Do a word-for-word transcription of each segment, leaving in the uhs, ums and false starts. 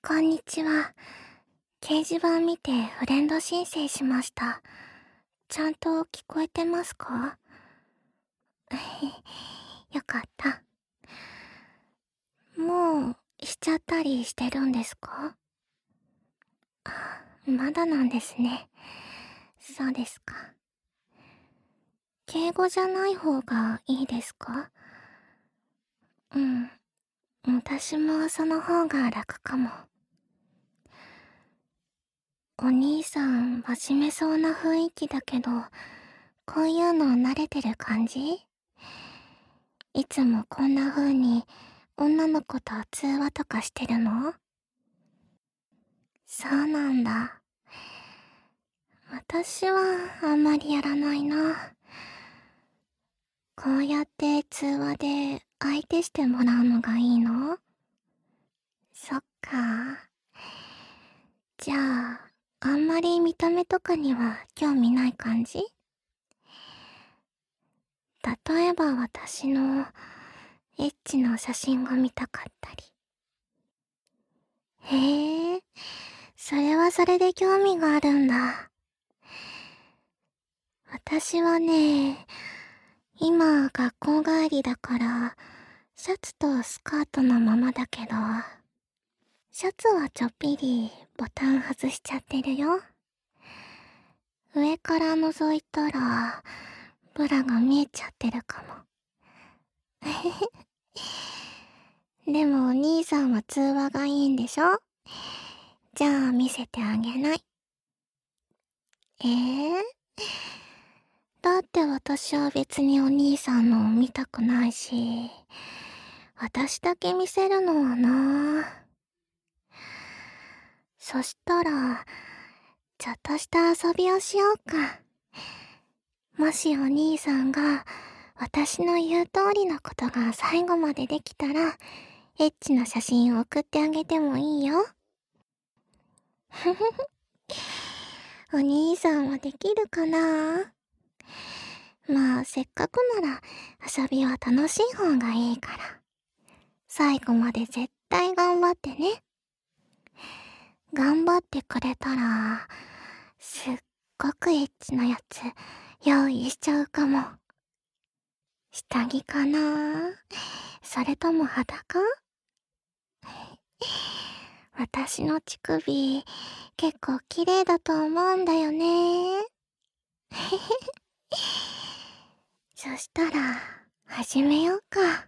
こんにちは。掲示板見てフレンド申請しました。ちゃんと聞こえてますか？よかった。もうしちゃったりしてるんですか？あ、まだなんですね。そうですか。敬語じゃない方がいいですか？うん。私もその方が楽かも。お兄さん、真面目そうな雰囲気だけど、こういうの慣れてる感じ？いつもこんな風に女の子と通話とかしてるの？そうなんだ。私はあんまりやらないな。こうやって通話で相手してもらうのがいいの？そっか。じゃあ、あんまり見た目とかには興味ない感じ？例えば私のエッチな写真が見たかったり。へえ、それはそれで興味があるんだ。私はね、今学校帰りだから、シャツとスカートのままだけど、シャツはちょっぴりボタン外しちゃってるよ。上から覗いたら、ブラが見えちゃってるかも。でもお兄さんは通話がいいんでしょ？じゃあ見せてあげない。えー、だって私は別にお兄さんの見たくないし、私だけ見せるのはな。そしたら、ちょっとした遊びをしようか。もしお兄さんが私の言う通りのことが最後までできたら、エッチな写真を送ってあげてもいいよ。ふふふ。お兄さんはできるかな？まあ、せっかくなら遊びは楽しい方がいいから。最後まで絶対頑張ってね。頑張ってくれたら、すっごくエッチなやつ用意しちゃうかも。下着かな？それとも裸？私の乳首、結構綺麗だと思うんだよね。そしたら、始めようか。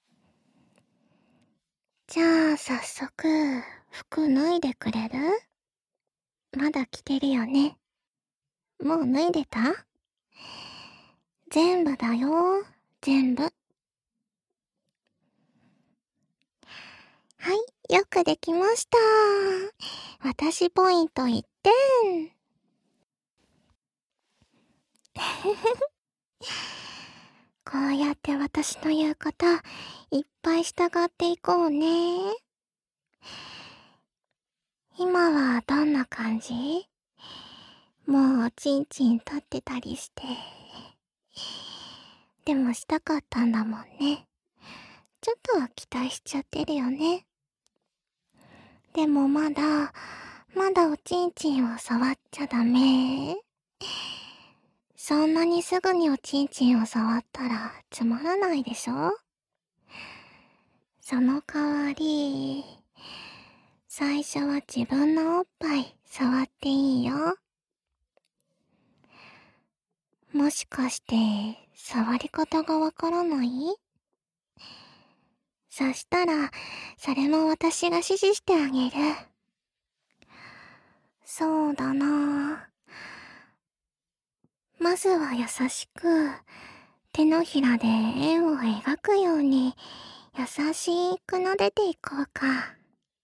じゃあ、早速、服脱いでくれる？まだ着てるよね。もう脱いでた？全部だよ、全部。はい、よくできました。私ポイントいってん。こうやって私の言うこといっぱい従っていこうね。今はどんな感じ？もうチンチン立ってたりして。でもしたかったんだもんね。ちょっとは期待しちゃってるよね。でもまだ、まだおちんちんを触っちゃダメ。そんなにすぐにおちんちんを触ったらつまらないでしょ？その代わり、最初は自分のおっぱい触っていいよ。もしかして触り方がわからない？そしたら、それも私が指示してあげる。そうだな。まずは優しく、手のひらで円を描くように、優しく撫でていこうか。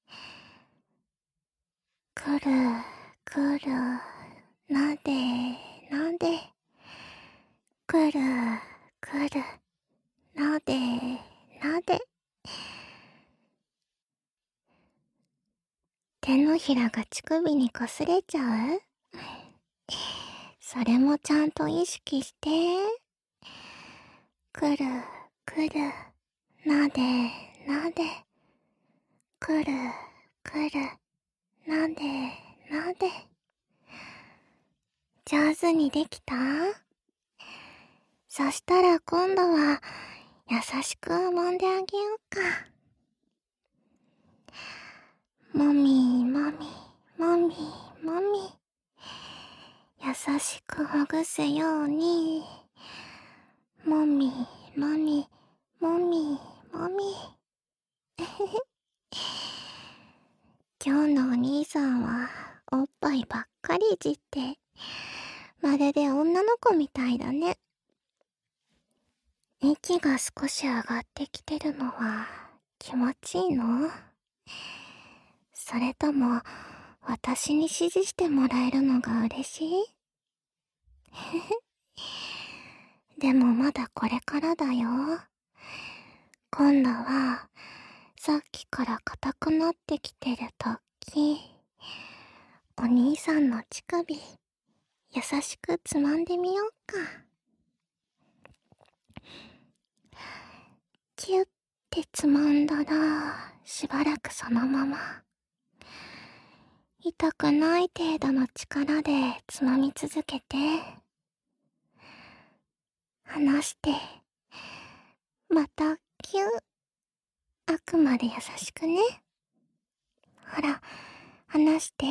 くる、くる、なで、なで。くる、くる、なで、なで。手のひらが乳首に擦れちゃう？それもちゃんと意識して。くる、くる、なで、なで。くる、 くる。なんで、なんで。上手にできた？そしたら今度は優しく揉んであげようか。もみもみ、もみもみ。優しくほぐすように。もみもみ、もみもみ。今日のお兄さんはおっぱいばっかりいじって、まるで女の子みたいだね。息が少し上がってきてるのは気持ちいいの？それとも私に指示してもらえるのが嬉しい？でもまだこれからだよ。今度はさっきから硬くなってきてるとき、お兄さんの乳首優しくつまんでみようか。キュッてつまんだらしばらくそのまま、痛くない程度の力でつまみ続けて、離して、またキュッ。あくまで優しくね。ほら、離して、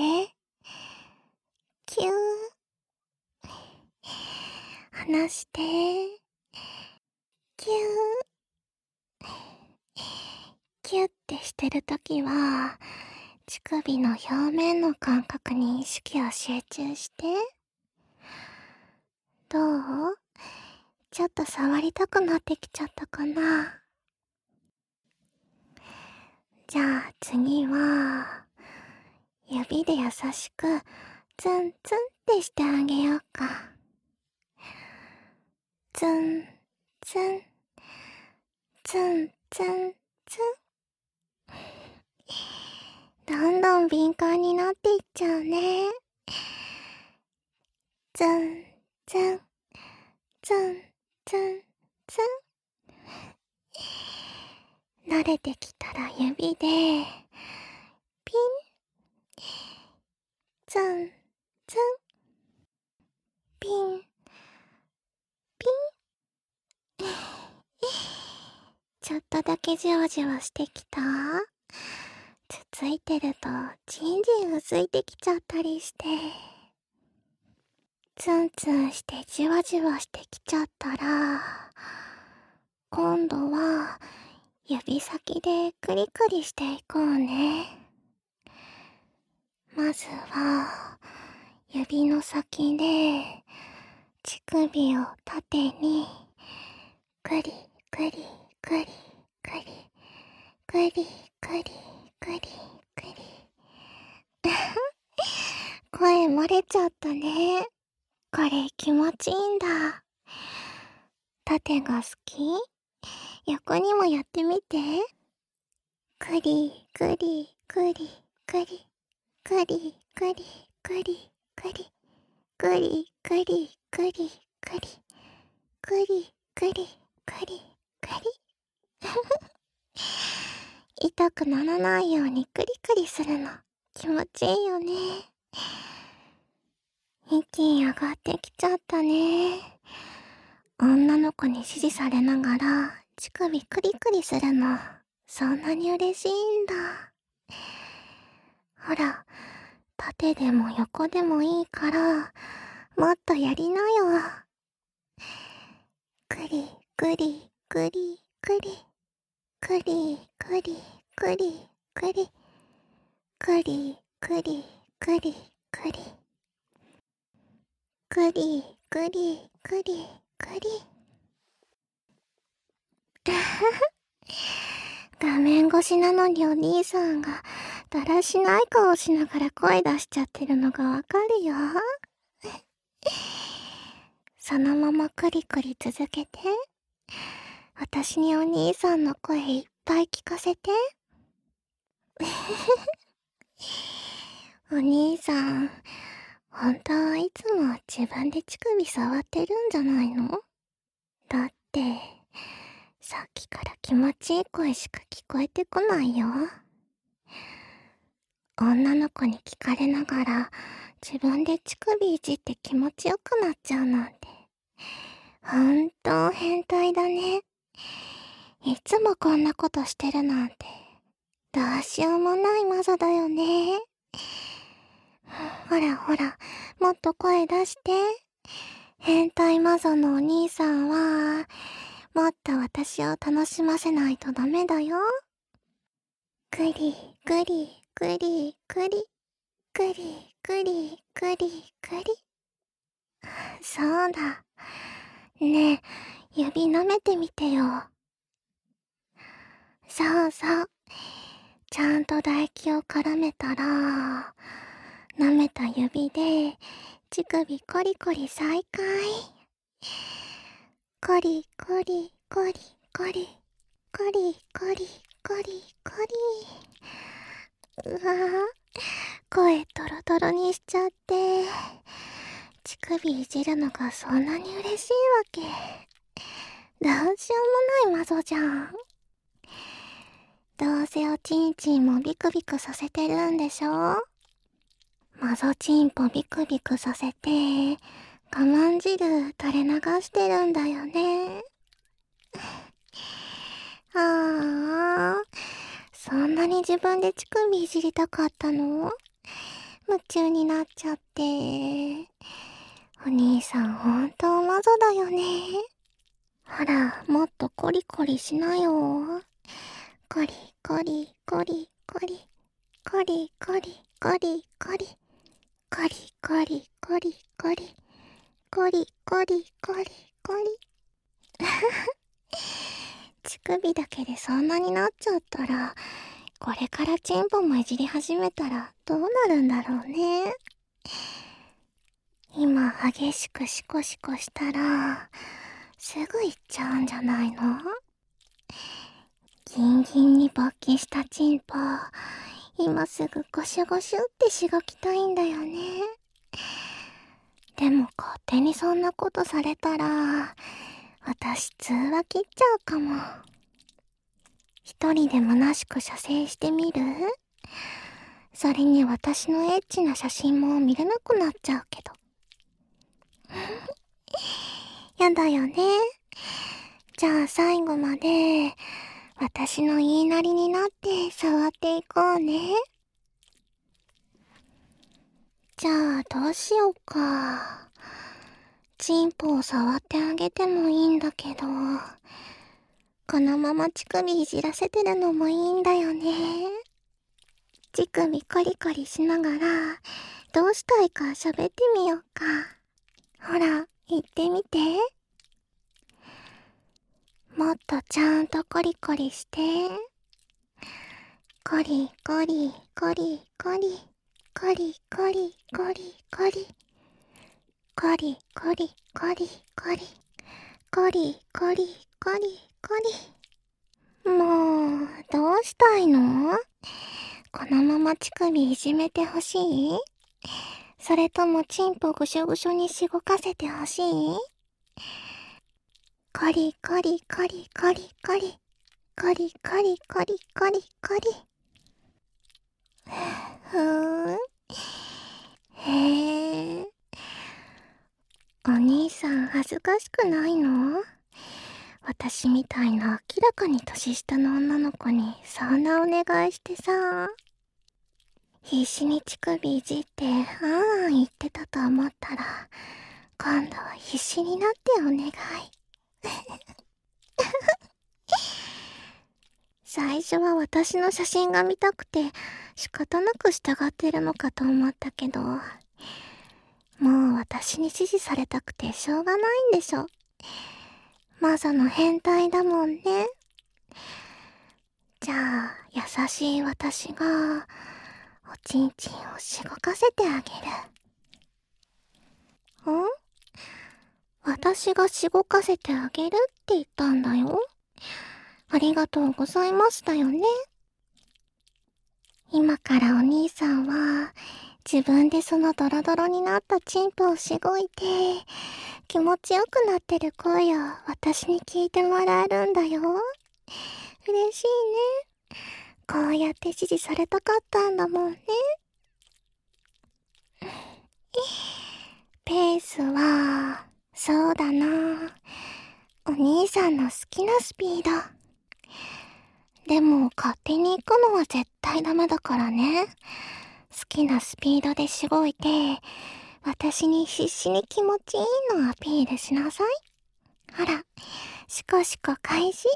キュー。離して、キュー。キュッてしてるときは、乳首の表面の感覚に意識を集中して。どう？ちょっと触りたくなってきちゃったかな。じゃあ次は、指で優しくツンツンってしてあげようか。ツンツン、ツンツンツン。どんどん敏感になっていっちゃうね。ツンツン、ツンツンツン。慣れてきたら指で、ピン、ツンツン、ピン、ピン。ちょっとだけじわじわしてきた？つついてるとじんじんうずいてきちゃったりして。ツンツンしてじわじわしてきちゃったら、今度は指先でクリクリしていこうね。まずは指の先で乳首を縦にクリクリクリクリクリクリクリクリ声漏れちゃったね。これ気持ちいいんだ。縦が好き？横にもやってみて。クリクリクリクリクリクリクリクリクリクリクリクリクリクリクリクリ痛くならないようにクリクリするの気持ちいいよね。息上がってきちゃったね。女の子に指示されながら乳首クリクリするのそんなに嬉しいんだ。ほら、縦でも横でもいいからもっとやりなよ。クリクリクリクリクリクリクリクリクリクリクリクリクリクリクリクリ。画面越しなのにお兄さんがだらしない顔しながら声出しちゃってるのがわかるよ。そのままクリクリ続けて。私にお兄さんの声いっぱい聞かせて。お兄さん、本当はいつも自分で乳首触ってるんじゃないの？だって、さっきから気持ちいい声しか聞こえてこないよ。 女の子に聞かれながら自分で乳首いじって気持ちよくなっちゃうなんて。ほんと変態だね。いつもこんなことしてるなんて、どうしようもないマゾだよね。ほらほら、もっと声出して。変態マゾのお兄さんは、もっと私を楽しませないとダメだよ。くり、くり、くり、くり、くり、くり、くり、くり。そうだ。ねえ、指舐めてみてよ。そうそう。ちゃんと唾液を絡めたら、舐めた指で乳首コリコリ再開。コリコリコリコリコリコリコリコリ。うわぁ、声トロトロにしちゃって、乳首いじるのがそんなに嬉しいわけ。どうしようもないマゾじゃん。どうせおちんちんもビクビクさせてるんでしょ？マゾチンポビクビクさせて、我慢汁垂れ流してるんだよね。ああ、そんなに自分で乳首いじりたかったの？夢中になっちゃって。お兄さんほんとマゾだよね。ほら、もっとコリコリしなよ。コリコリコリコリコリコリコリコリコリコリコリコリコリコリコリコリ。乳首だけでそんなになっちゃったら、これからチンポもいじり始めたらどうなるんだろうね。今激しくシコシコしたらすぐ行っちゃうんじゃないの？ギンギンに勃起したチンポ、今すぐゴシュゴシュってしごきたいんだよね。でも勝手にそんなことされたら、私通話切っちゃうかも。一人で虚しく射精してみる？それに私のエッチな写真も見れなくなっちゃうけど。やだよね。じゃあ最後まで、私の言いなりになって触っていこうね。じゃあどうしようか。チンポを触ってあげてもいいんだけど、このまま乳首いじらせてるのもいいんだよね。乳首コリコリしながら、どうしたいか喋ってみようか。ほら、言ってみて。もっとちゃんとコリコリして。コリコリコリコリコリコリコリコリコリコリコリコリコリコリコリコリ。もうどうしたいの？このまま乳首いじめてほしい？それともチンポぐしょぐしょにしごかせてほしい？コリコリコリコリコリコリコリコリコリコリ。ふーん。へえ。お兄さん恥ずかしくないの？私みたいな明らかに年下の女の子にそんなお願いしてさ。必死に乳首いじってあんあん言ってたと思ったら、今度は必死になってお願い。最初は私の写真が見たくて仕方なく従ってるのかと思ったけど、もう私に指示されたくてしょうがないんでしょ。マザの変態だもんね。じゃあ優しい私がおちんちんをしごかせてあげる。ん？私がしごかせてあげるって言ったんだよ。ありがとうございますだよね。今からお兄さんは自分でそのドロドロになったチンポをしごいて気持ちよくなってる声を私に聞いてもらえるんだよ。嬉しいね。 こうやって指示されたかったんだもんね。ペースは、そうだな。お兄さんの好きなスピード。でも勝手に行くのは絶対ダメだからね。好きなスピードでしごいて、私に必死に気持ちいいのアピールしなさい。ほら、シコシコ開始。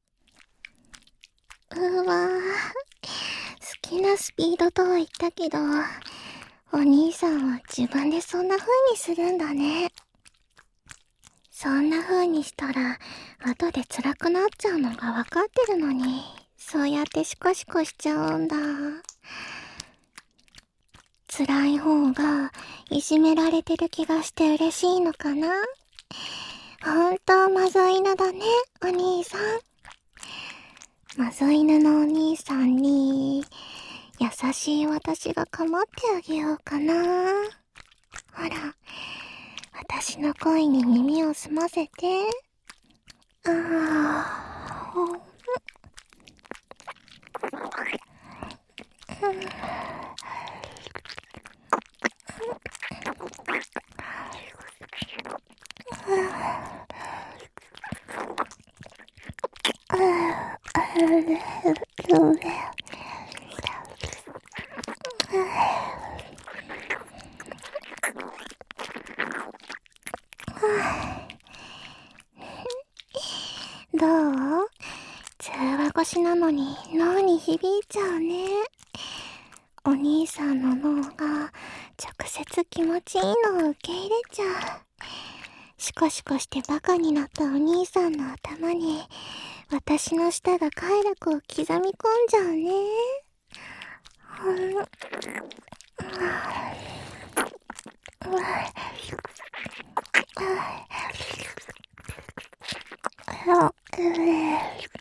うわぁ、好きなスピードとは言ったけど、お兄さんは自分でそんな風にするんだね。そんな風にしたら、後で辛くなっちゃうのがわかってるのに、そうやってシコシコしちゃうんだ。辛い方が、いじめられてる気がして嬉しいのかな？ほんと、マゾ犬だね、お兄さん。マゾ犬のお兄さんに、優しい私が構ってあげようかな。ほら、私の声に耳を澄ませて。ああ、ほん、うん、どう？通話越しなのに脳に響いちゃうね。お兄さんの脳が直接気持ちいいのを受け入れちゃう。シコシコしてバカになったお兄さんの頭に私の舌が快楽を刻み込んじゃうね。ほん、うわ、うわ、あ、うれ、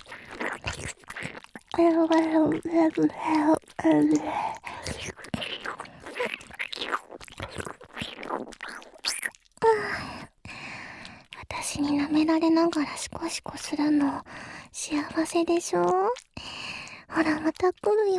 私に舐められながらシコシコするの幸せでしょ？ほら、また来るよ。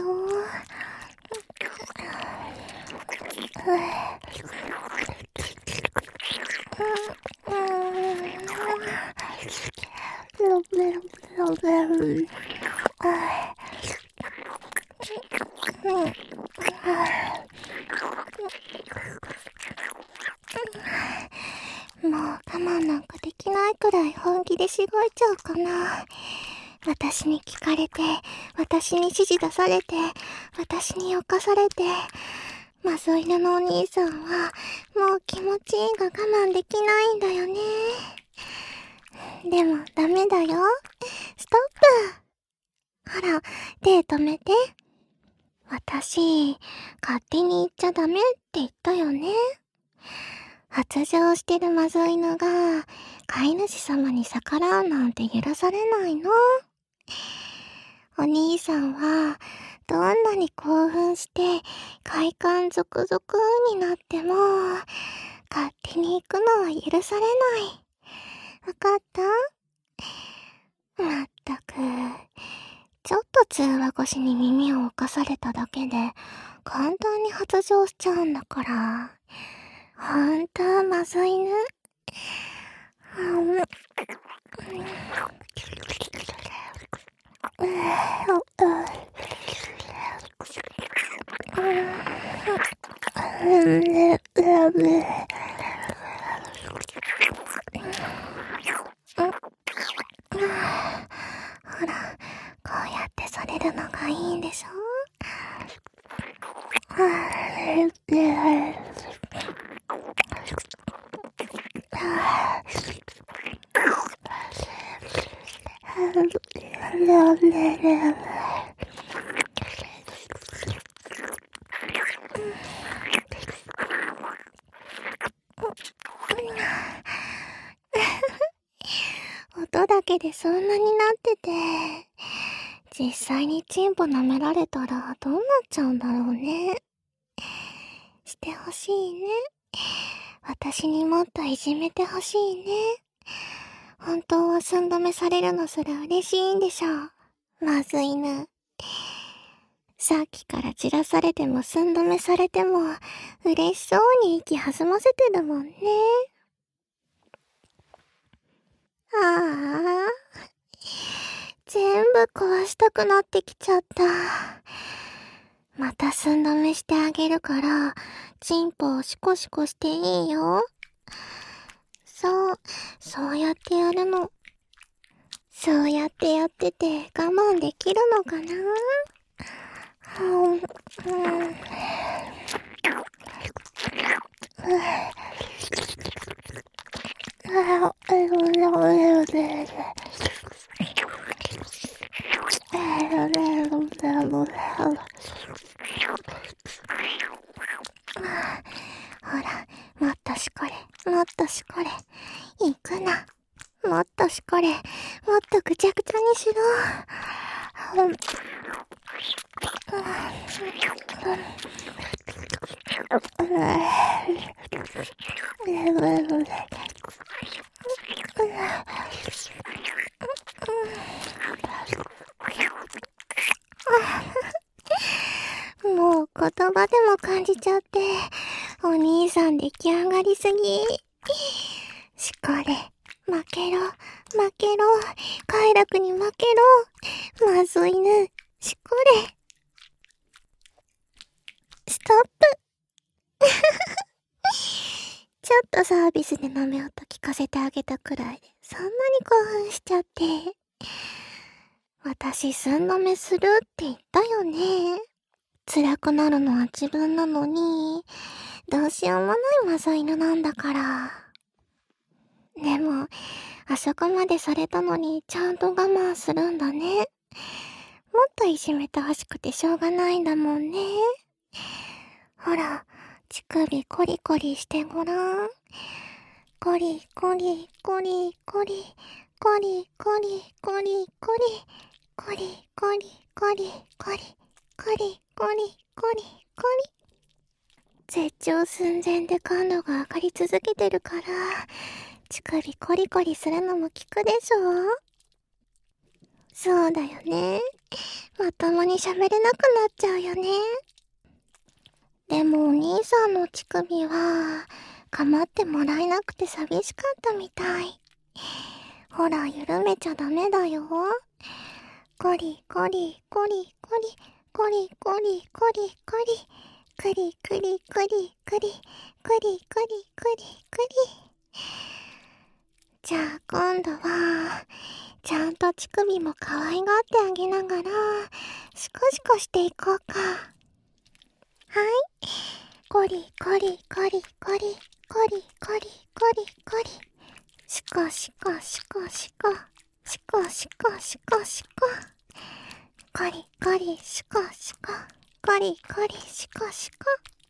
もう我慢なんかできないくらい本気でしごいちゃうかな。私に聞かれて、私に指示出されて、私に侵されて、マゾ犬のお兄さんはもう気持ちいいが我慢できないんだよね。でもダメだよ。ストップ。ほら、手止めて。私、勝手に言っちゃダメって言ったよね。発情してるマゾ犬が飼い主様に逆らうなんて許されないの。お兄さんはどんなに興奮して快感ゾクゾクになっても勝手に行くのは許されない。わかった？まったく、ちょっと通話越しに耳を侵されただけで簡単に発情しちゃうんだから。ほんとマゾ犬。うん。ほら、こうやってされるのがいいんでしょ？音だけでそんなになってて、実際にチンポ舐められたらどうなっちゃうんだろうね。してほしいね。私にもっといじめてほしいね。本当は寸止めされるのすら嬉しいんでしょう。まず犬。 さっきから散らされても寸止めされても嬉しそうに息弾ませてるもんね。ああ、全部壊したくなってきちゃった。また寸止めしてあげるから、チンポをシコシコしていいよ。そう、そうやってやるの。そうやってやってて我慢できるのかな？うん、うん。ほら、もっとしこれ、もっとしこれ。行くな。もっとしこれ、もっとぐちゃぐちゃにしろ。うん、もう言葉でも感じちゃって、お兄さん出来上がりすぎ。しこれ、負けろ、負けろ、快楽に負けろ、まずいぬ、しこれ。ストップ。ちょっとサービスで豆音聞かせてあげたくらいで、そんなに興奮しちゃって。私、寸止めするって言ったよね。辛くなるのは自分なのに、どうしようもないマザ犬なんだから。でも、あそこまでされたのにちゃんと我慢するんだね。もっといじめてほしくてしょうがないんだもんね。ほら、乳首コリコリしてごらん。コリコリコリコリコリコリコリコリコリコリコリコリコリコリコリコリ絶頂寸前で感度が上がり続けてるから、乳首コリコリするのも効くでしょ？そうだよね。まともに喋れなくなっちゃうよね。でもお兄さんの乳首は構ってもらえなくて寂しかったみたい。ほら、緩めちゃダメだよ。コリコリコリコリコリコリコリコリクリクリクリクリクリクリクリクリ。じゃあ今度はちゃんと乳首も可愛がってあげながらシコシコしていこうか。はい、コリコリコリコリコリコリコリコリシコシコシコシコシコシコシコシココリコリシコシココリコリシコシコ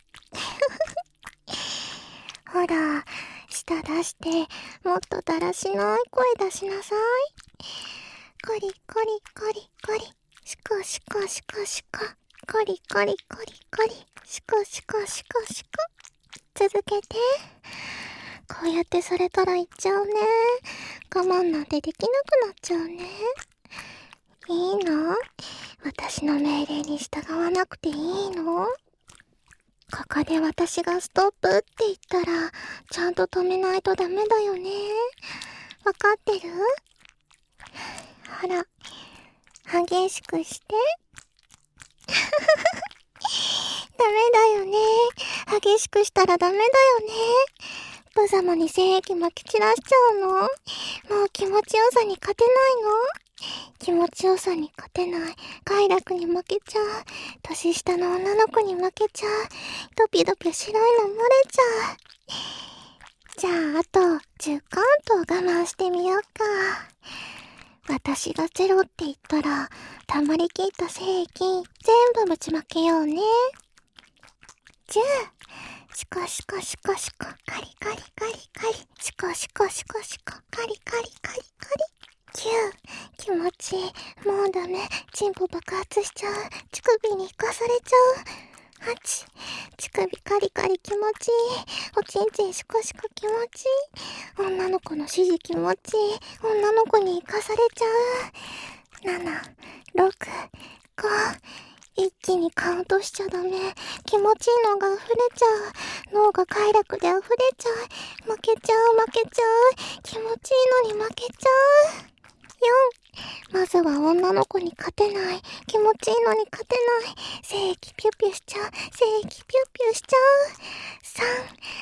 ほら、舌出してもっとだらしない声出しなさい。コリコリコリコリシコシコシコシココリコリコリコリシコシコシコシコ。続けて。こうやってされたら言っちゃうね。我慢なんてできなくなっちゃうね。いいの？私の命令に従わなくていいの？ここで私がストップって言ったらちゃんと止めないとダメだよね。わかってる？ほら、激しくして。ダメだよね。激しくしたらダメだよね。無様に精液まき散らしちゃうの？もう気持ちよさに勝てないの？気持ちよさに勝てない。快楽に負けちゃう。年下の女の子に負けちゃう。ドピドピ白いの漏れちゃう。じゃあ、あとじゅっカウント我慢してみようか。私がゼロって言ったら、溜まりきった精液全部ぶちまけようね。じゅう。シコシコシコシコカリカリカリカリシコシコシコシコカリカリカリカリきゅう。気持ちいい。もうダメ。チンポ爆発しちゃう。乳首に生かされちゃう。はち。乳首カリカリ気持ちいい。おちんちんシコシコ気持ちいい。女の子の指示気持ちいい。女の子に生かされちゃう。なな、ろく、ご。一気気にカウントしちゃダメ。気持ちいいのが溢れちゃう。脳が快楽で溢れちゃう。負けちゃう負けちゃう。気持ちいいのに負けちゃう。よん、まずは女の子に勝てない。気持ちいいのに勝てない。精液ピュピュしちゃう。精液ピュピュしちゃう。さん、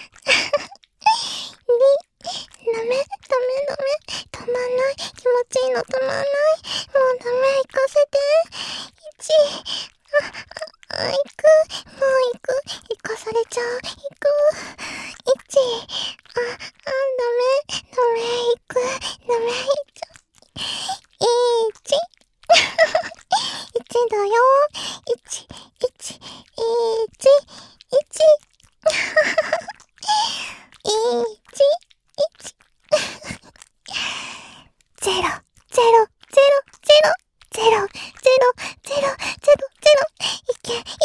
に、ダメ、ダメ、ダメ。止まんない。気持ちいいの止まんない。もうダメ、行かせて。いち、あ、あ、行く。もう行く。行かされちゃう。行く。いち、あ、あ、ダメ、ダメ、行く。ダメ、行っちゃう。いち、いちだよ。いち、いち、いち、いち、いち、いち、ゼロ、ゼロ、ゼロ、ゼロ、ゼロ、ゼロ、ゼロ、ゼロ、ゼロ、いけ、いけ、いけ。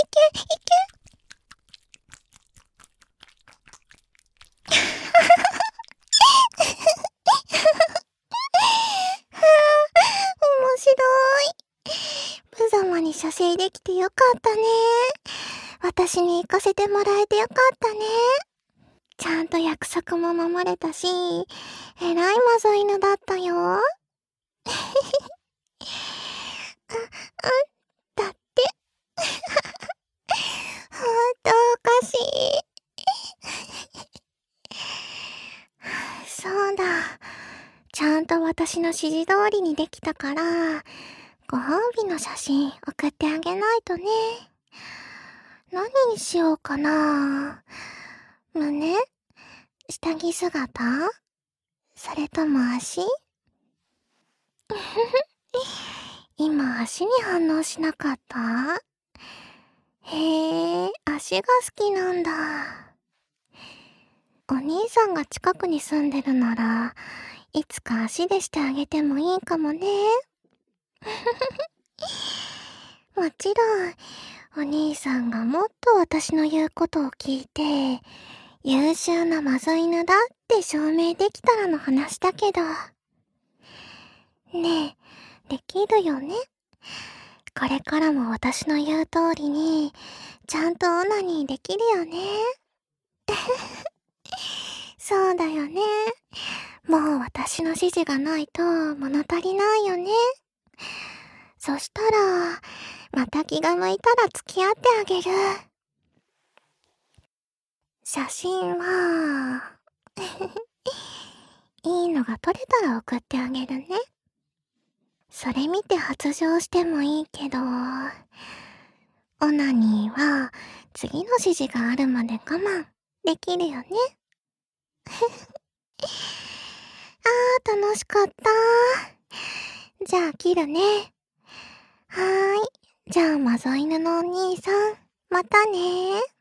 面白い。無様に射精できてよかったね。私に行かせてもらえてよかったね。ちゃんと約束も守れたし、えらいマゾ犬だったよ。あ、あ、だって。ほんとおかしい。そうだ。ちゃんと私の指示通りにできたから、ご褒美の写真送ってあげないとね。何にしようかな。胸？下着姿？それとも足？今足に反応しなかった？へえ、足が好きなんだ。お兄さんが近くに住んでるなら、いつか足でしてあげてもいいかもね。もちろん、お兄さんがもっと私の言うことを聞いて、優秀なマゾ犬だって証明できたらの話だけど。ねえ、できるよね？これからも私の言う通りに、ちゃんとオナニーできるよね。そうだよね。もう私の指示がないと物足りないよね。そしたら、また気が向いたら付き合ってあげる。写真は、いいのが撮れたら送ってあげるね。それ見て発情してもいいけど、オナニーは次の指示があるまで我慢できるよね。あー、楽しかった。じゃあ切るね。はーい。じゃあマゾ犬のお兄さん、またねー。